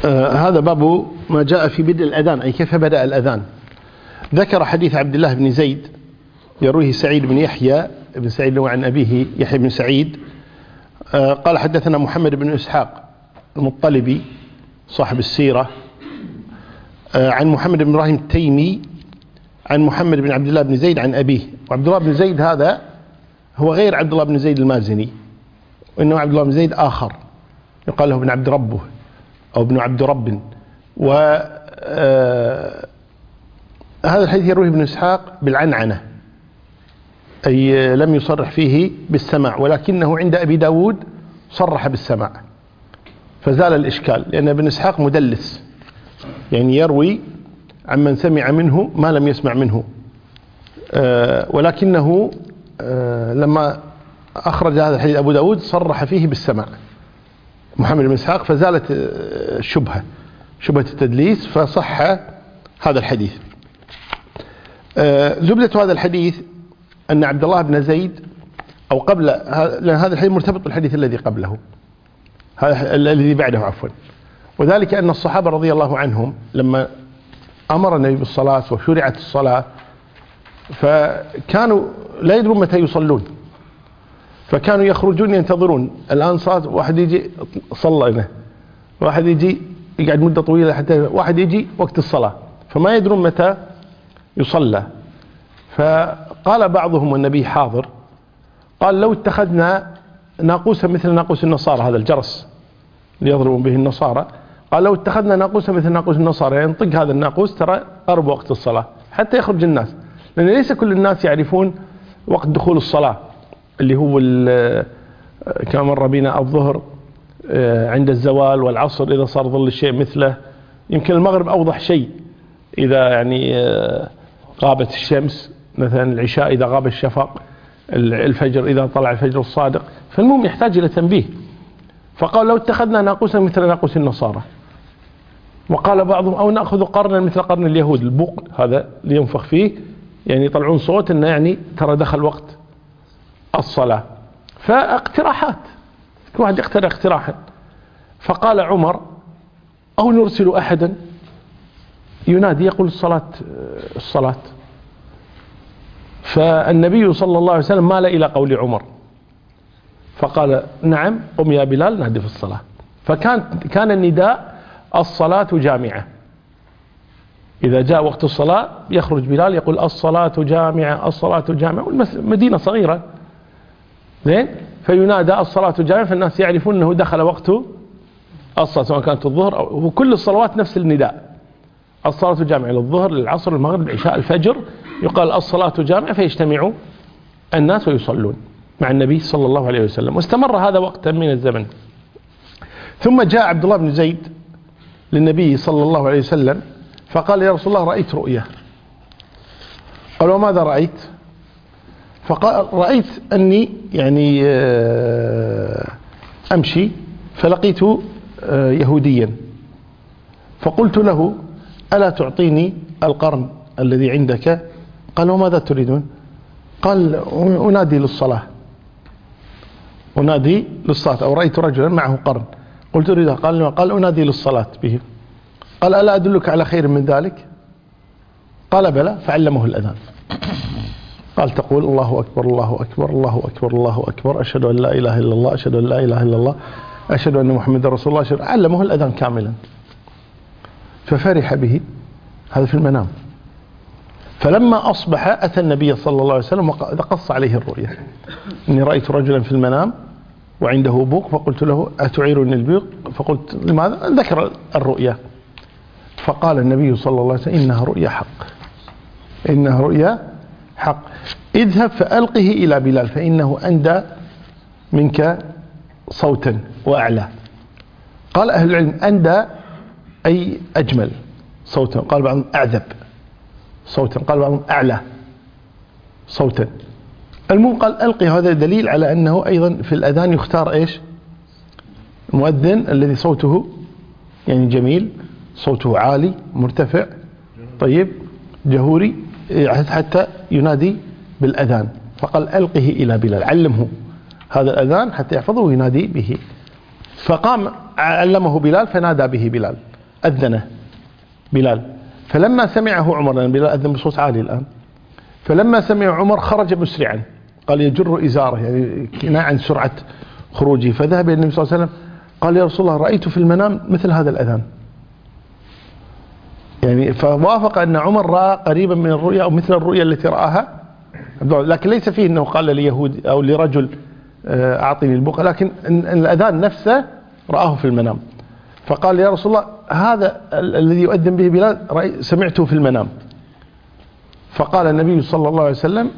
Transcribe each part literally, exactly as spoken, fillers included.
آه هذا باب ما جاء في بدء الأذان، أي كيف بدأ الأذان. ذكر حديث عبد الله بن زيد يرويه سعيد بن يحيى بن سعيد عن أبيه يحيى بن سعيد آه قال حدثنا محمد بن إسحاق المطلبي صاحب السيرة آه عن محمد بن إبراهيم التيمي عن محمد بن عبد الله بن زيد عن أبيه. وعبد الله بن زيد هذا هو غير عبد الله بن زيد المازني، وإنه عبد الله بن زيد آخر يقال له ابن عبد ربه أو ابن عبد رب. وهذا الحديث يرويه ابن إسحاق بالعنعنة، أي لم يصرح فيه بالسماع، ولكنه عند أبي داود صرح بالسماع فزال الإشكال، لأن ابن إسحاق مدلس، يعني يروي عمن سمع منه ما لم يسمع منه. ولكنه لما أخرج هذا الحديث أبو داود صرح فيه بالسماع محمد بن إسحاق، فزالت الشبهة شبهة التدليس، فصح هذا الحديث. زبدة هذا الحديث أن عبد الله بن زيد أو قبل، لأن هذا الحديث مرتبط بالحديث الذي قبله، هذا الذي بعده عفوا، وذلك أن الصحابة رضي الله عنهم لما أمر النبي بالصلاة وشرعت الصلاة فكانوا لا يدرون متى يصلون، فكانوا يخرجون ينتظرون. الآن صار واحد يجي صلى هنا، واحد يجي يقعد مدة طويلة، حتى واحد يجي وقت الصلاة، فما يدرون متى يصلى. فقال بعضهم والنبي حاضر، قال لو اتخذنا ناقوسا مثل ناقوس النصارى، هذا الجرس اللي يضربون به النصارى، قال لو اتخذنا ناقوسا مثل ناقوس النصارى ينطق يعني هذا الناقوس ترى قرب وقت الصلاة حتى يخرج الناس، لأن ليس كل الناس يعرفون وقت دخول الصلاة اللي هو كما مر بنا الظهر عند الزوال، والعصر إذا صار ظل الشيء مثله، يمكن المغرب أوضح شيء إذا يعني غابت الشمس، مثلا العشاء إذا غاب الشفق، الفجر إذا طلع الفجر الصادق. فالمهم يحتاج إلى تنبيه. فقال لو اتخذنا ناقوسا مثل ناقوس النصارى، وقال بعضهم أو نأخذ قرنا مثل قرن اليهود، البوق هذا اللي ينفخ فيه يعني يطلعون صوت إنه يعني ترى دخل وقت الصلاة. فاقتراحات، كل واحد يقترح اقتراحا. فقال عمر أو نرسل أحدا ينادي يقول الصلاة الصلاة. فالنبي صلى الله عليه وسلم مال إلى قول عمر فقال نعم قم يا بلال نادي في الصلاة. فكان كان النداء الصلاة جامعة، إذا جاء وقت الصلاة يخرج بلال يقول الصلاة جامعة الصلاة جامعة، والمدينة صغيرة زين، فينادى الصلاة جامعة، فالناس يعرفون أنه دخل وقت الصلاة سواء كانت الظهر أو وكل الصلوات نفس النداء، الصلاة جامعة للظهر للعصر للمغرب للعشاء الفجر، يقال الصلاة جامعة، فيجتمع الناس ويصلون مع النبي صلى الله عليه وسلم. واستمر هذا وقتا من الزمن. ثم جاء عبد الله بن زيد للنبي صلى الله عليه وسلم فقال يا رسول الله رأيت رؤيا. قال وماذا رأيت؟ فقال رأيت أني يعني أمشي فلقيت يهوديا فقلت له ألا تعطيني القرن الذي عندك؟ قال وماذا تريدون؟ قال أنادي للصلاة، أنادي للصلاة، أو رأيت رجلا معه قرن قلت أريده، قال قال أنادي للصلاة به. قال ألا أدلك على خير من ذلك؟ قال بلى، فعلمه الأذان. قال تقول الله أكبر الله أكبر الله أكبر الله أكبر أشهد أن لا إله إلا الله أشهد أن لا إله إلا الله أشهد أن محمد رسول الله أشهد. علمه الأذان كاملا ففرح به، هذا في المنام. فلما أصبح أتى النبي صلى الله عليه وسلم وقص عليه الرؤيا، إني رأيت رجلا في المنام وعنده بوق، فقلت له أتعيرني البوق؟ فقلت لماذا؟ ذكر الرؤيا. فقال النبي صلى الله عليه وسلم إنها رؤيا حق، إنها رؤيا حق، اذهب فألقه إلى بلال فإنه أندى منك صوتا وأعلى. قال أهل العلم أندى أي أجمل صوتا، قال بعضهم أعذب صوتا، قال بعضهم أعلى صوتا. المهم قال ألقي. هذا دليل على أنه أيضا في الأذان يختار إيش؟ المؤذن الذي صوته يعني جميل، صوته عالي مرتفع طيب جهوري حتى ينادي بالأذان. فقال ألقه إلى بلال، علمه هذا الأذان حتى يحفظه وينادي به. فقام علمه بلال فنادى به بلال. أذن بلال، فلما سمعه عمر، لأن بلال أذن بصوت عالي الآن، فلما سمع عمر خرج مسرعا، قال يجر إزاره، يعني كناية عن سرعة خروجه، فذهب إلى النبي صلى الله عليه وسلم قال يا رسول الله رأيت في المنام مثل هذا الأذان، يعني فوافق أن عمر رأى قريبا من الرؤيا أو مثل الرؤيا التي رآها، لكن ليس فيه أنه قال ليهود أو لرجل أعطني البقعة، لكن الأذان نفسه رآه في المنام، فقال يا رسول الله هذا الذي يؤذن به بلال سمعته في المنام، فقال النبي صلى الله عليه وسلم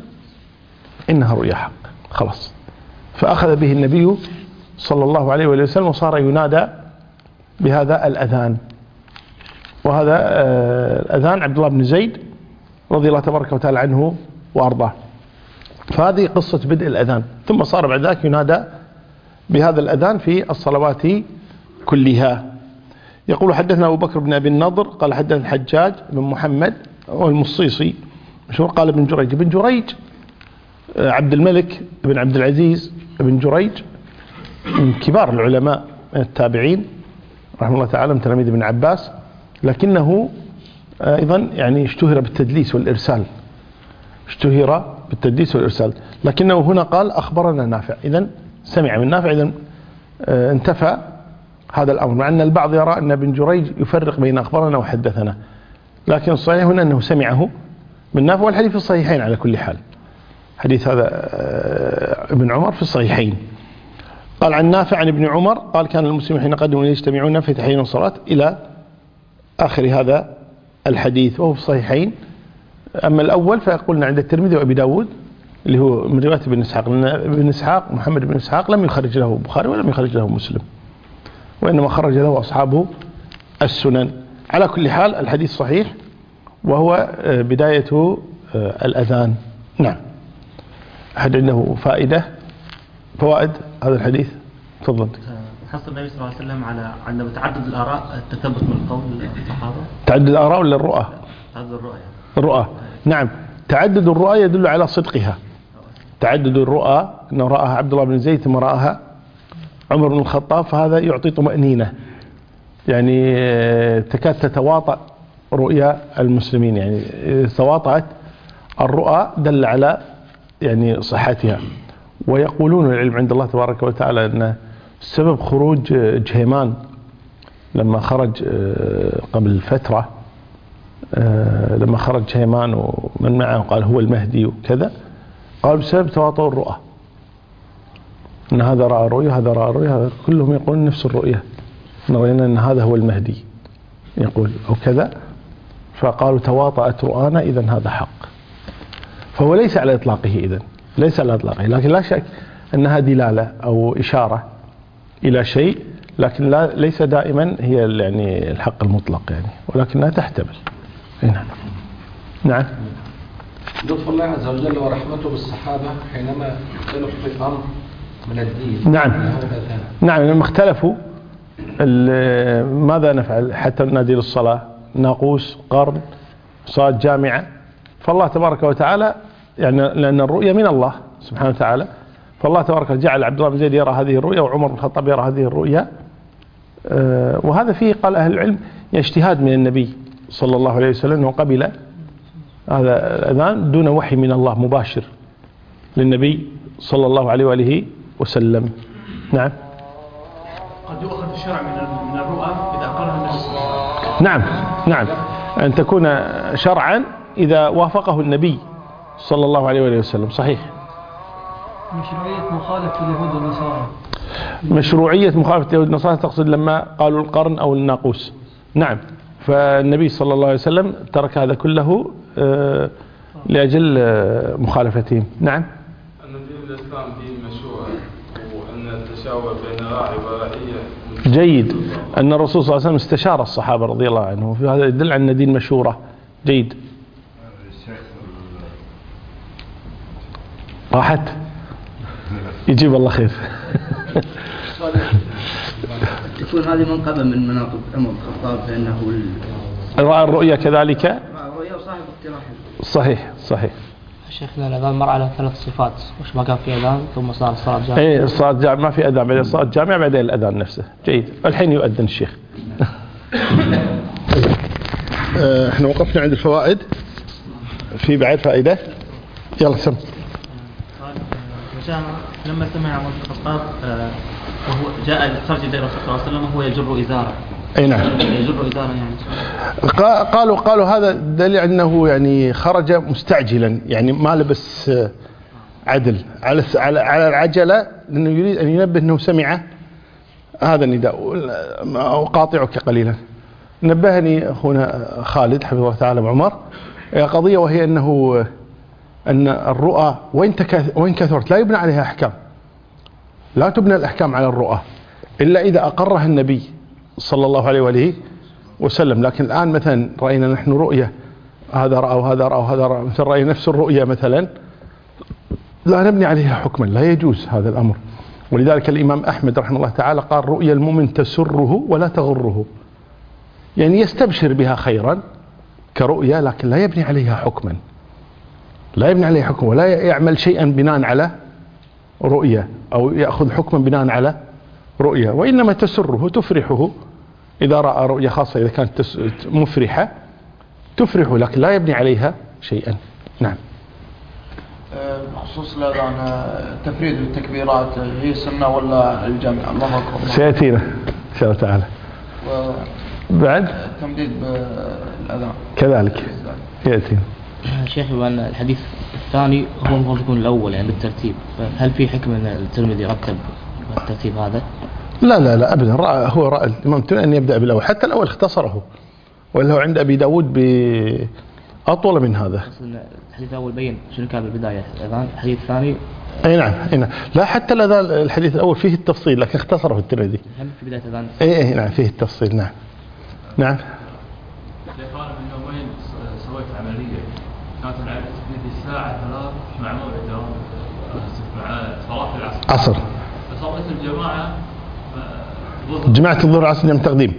إنها رؤيا حق، خلاص، فأخذ به النبي صلى الله عليه وسلم وصار ينادى بهذا الأذان. وهذا الأذان عبد الله بن زيد رضي الله تبارك وتعالى عنه وأرضاه. فهذه قصة بدء الأذان، ثم صار بعد ذلك ينادى بهذا الأذان في الصلوات كلها. يقول حدثنا أبو بكر بن أبي النضر قال حدثنا الحجاج بن محمد والمصيصي مشهور قال ابن جريج. ابن جريج عبد الملك بن عبد العزيز بن جريج من كبار العلماء التابعين رحمه الله تعالى، من تلاميذ ابن عباس، لكنه أيضا يعني اشتهر بالتدليس والإرسال، اشتهر بالتدليس والإرسال، لكنه هنا قال أخبرنا نافع، إذن سمع من نافع، إذن انتفى هذا الأمر، مع أن البعض يرى أن ابن جريج يفرق بين أخبرنا وحدثنا، لكن الصحيح هنا أنه سمعه من نافع، والحديث في الصحيحين على كل حال، حديث هذا ابن عمر في الصحيحين. قال عن نافع عن ابن عمر قال كان المسلمون حين قدموا يجتمعون في تحين الصلاة إلى آخر هذا الحديث، وهو في الصحيحين. أما الأول فيقولنا عند الترمذي وأبي داود اللي هو من رواية ابن إسحاق، لأن ابن إسحاق محمد بن إسحاق لم يخرج له البخاري ولم يخرج له مسلم، وإنما خرج له أصحاب السنن. على كل حال الحديث صحيح، وهو بداية الأذان. نعم. أحد عنده فائدة فوائد هذا الحديث؟ تفضل. حصل النبي صلى الله عليه وسلم على عندما تعدد الآراء التثبت من قول الصحابة. تعدد الآراء ولا الرؤى؟ تعدد الرؤى. الرؤى. نعم. تعدد الرؤى يدل على صدقها. تعدد الرؤى أنه رآها عبد الله بن زيد ثم رآها عمر بن الخطاب، فهذا يعطي طمأنينة، يعني تكاد تتواطأ رؤيا المسلمين، يعني تواطأت الرؤى دل على يعني صحتها. ويقولون العلم عند الله تبارك وتعالى أن سبب خروج جهيمان لما خرج قبل فترة، لما خرج جهيمان ومن معه قال هو المهدي وكذا، قال بسبب تواطؤ الرؤى، أن هذا رأى رؤية هذا رأى رؤية، هذا كلهم يقولون نفس الرؤية، نرينا أن هذا هو المهدي يقول أو كذا، فقالوا تواطأت رؤانا إذن هذا حق. فهو ليس على إطلاقه، إذن ليس على إطلاقه، لكن لا شك أنها دلالة أو إشارة إلى شيء، لكن لا ليس دائما هي يعني الحق المطلق يعني، ولكنها تحتمل. نعم. نعم. لطف الله عز وجل ورحمته بالصحابة حينما اختلفوا في أمر من الدين. نعم. نعم. لما اختلفوا ماذا نفعل حتى ننادي للصلاة، ناقوس، قرن، صلاة جامعة، فالله تبارك وتعالى يعني لأن الرؤيا من الله سبحانه وتعالى، فالله تبارك وتعالى جعل عبد الله بن زيد يرى هذه الرؤيا وعمر بن الخطاب يرى هذه الرؤيا، وهذا فيه قال أهل العلم اجتهاد من النبي صلى الله عليه وسلم، وقبل هذا الأذان دون وحي من الله مباشر للنبي صلى الله عليه وآله وسلم. نعم. قد يؤخذ الشرع من الرؤى إذا أقرها النبي صلى الله عليه وسلم. نعم. نعم. أن تكون شرعا إذا وافقه النبي صلى الله عليه وآله وسلم. صحيح. مشروعية مخالفة اليهود والنصارى. مشروعية مخالفة اليهود والنصارى تقصد لما قالوا القرن أو الناقوس. نعم. فالنبي صلى الله عليه وسلم ترك هذا كله لأجل مخالفتهم. نعم. أن دين الإسلام دين مشروع، وأن التشاور بين راعي ورعية جيد. أن الرسول صلى الله عليه وسلم استشار الصحابة رضي الله عنهم، في هذا يدل على أن دين مشورة. جيد. راحت يجيب الله خير. تكون هذه منقبة من مناقب عمر بن الخطاب لأنه رأى الرؤيا كذلك. رأى الرؤيا وصاحب اقتراح. صحيح. صحيح. شيخنا الأذان مر على ثلاث صفات، وش ما كان في أذان ثم صار الصلاة جامعة. إيه الصلاة جامعة، ما في أذان بعدين الصلاة جامعة بعدين الأذان نفسه. جيد. الحين يؤذن الشيخ. آه، احنا وقفنا عند الفوائد. في بعد فائدة؟ يلا سم. وجاء لما سمع عمر بن الخطاب آه، وهو جاء خرج الى الرسول صلى الله عليه وسلم وهو يجر ازاره. اي نعم. يجر ازاره يعني. قا- قالوا قالوا هذا دليل انه يعني خرج مستعجلا، يعني ما لبس آه، عدل على الس- على على العجلة، لانه يريد ان ينبه انه سمع هذا النداء. اقاطعك قليلا. نبهني اخونا خالد حفظه الله تعالى وعمر قضية، وهي انه ان الرؤى وين تكاث- وين كثرت لا يبنى عليها احكام. لا تبنى الاحكام على الرؤى الا اذا اقرها النبي صلى الله عليه واله وسلم. لكن الان مثلا راينا نحن رؤية، هذا راى وهذا راى وهذا راى، مثل راينا نفس الرؤية مثلا، لا نبني عليها حكما، لا يجوز هذا الامر. ولذلك الامام احمد رحمه الله تعالى قال: رؤيا المؤمن تسره ولا تغره، يعني يستبشر بها خيرا كرؤيا، لكن لا يبني عليها حكما، لا يبني عليها حكما، ولا يعمل شيئا بناء على رؤيا أو يأخذ حكما بناء على رؤيا، وإنما تسره تفرحه إذا رأى رؤيا، خاصة إذا كانت تس- مفرحة تفرحه، لكن لا يبني عليها شيئا. نعم. بخصوص الأذان، التفريد بالتكبيرات هي سنة ولا الجمع؟ الله أكبر. سيأتينا إن شاء الله تعالى. بعد التمديد بالأذان كذلك يأتينا. شيخ، وأن الحديث الثاني هو المفروض يكون الأول يعني بالترتيب، هل في حكمة أن الترمذي رتب الترتيب هذا؟ لا لا لا أبدا، رأى هو رأى الإمام الترمذي أن يبدأ بالأول، حتى الأول اختصره، ولا هو عند أبي داود بأطول من هذا. الحديث الأول بين شنو كان بالبداية الأذان، الحديث الثاني اي نعم اي نعم. لا حتى الأذان الحديث الأول فيه التفصيل، لكن اختصره الترمذي. هم في بداية الأذان. اي اي نعم فيه التفصيل. نعم نعم. شيخ انا من يومين س- سويت عمليه، كانت العمليه تبدي الساعه ثلاث مع موعد دوام مع صلاه العصر. عصر. فصليت الجماعه ظهر. جماعة الظهر والعصر جمع تقديم.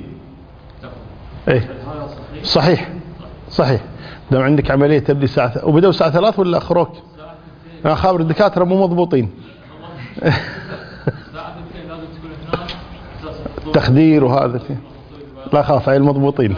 اي هذا صحيح؟ صحيح صحيح. دام عندك عملية تبدي الساعة ث- وبدأوا الساعة ثلاث ولا أخروك؟ أنا خابر الدكاترة مو مضبوطين. الساعه اثنتين لازم تكون هناك اساس الظهر. تخدير وهذا فيه. لا خاف هاي المضبوطين.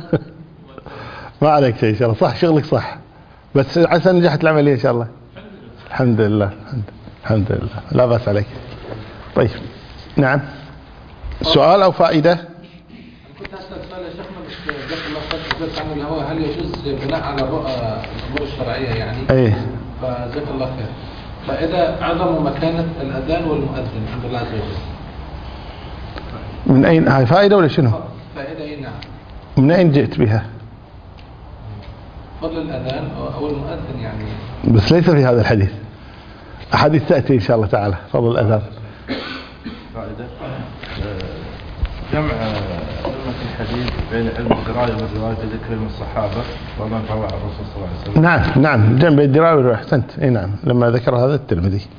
ما عليك شيء إن شاء الله، صح شغلك صح، بس عسى نجحت العملية إن شاء الله. الحمد لله الحمد, الحمد لله، لا بأس عليك. طيب نعم. سؤال أو فائدة؟ كنت أسأل سؤال يا شيخنا، بس جزاك الله خير تجزاك عنه، اللي هو هل يجوز بناء على الرؤى الأمور الشرعية يعني؟ ايه. فجزاك الله خير. فإذا عظموا مكانة الأذان والمؤذن عند الله عز وجل. من أين هاي فائدة ولا شنو؟ فإذا إيه نعم. من أين جئت بها؟ فضل الأذان أو المؤذن يعني. بس ليس في هذا الحديث، أحاديث تأتي إن شاء الله تعالى فضل الأذان. فائدة جمع علمة الحديث بين علم القراءة والرواية بذكر علم الصحابة ومن روى عن الرسول صلى الله عليه وسلم. نعم نعم، جنب الدراوي أحسنت. اي نعم، لما ذكر هذا الترمذي.